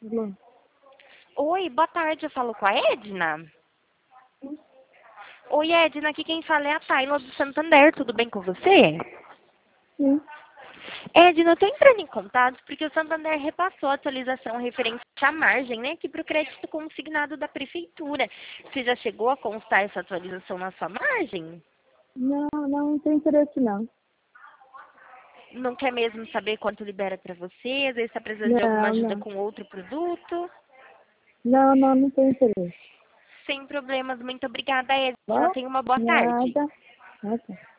Alô? Oi, boa tarde, eu falo com a Edna. Oi, Edna, aqui quem fala é a Taylor do Santander, tudo bem com você? Sim. Edna, eu tô entrando em contato porque o Santander repassou a atualização referente à margem, né, aqui para o crédito consignado da prefeitura. Você já chegou a constar essa atualização na sua margem? Não tem interesse não. Não quer mesmo saber quanto libera para você? Às vezes está precisando de alguma Não, ajuda não. com outro produto? Não tem interesse. Sem problemas, muito obrigada, Edna. Bom? Tenha uma boa tarde. Nada. Ok.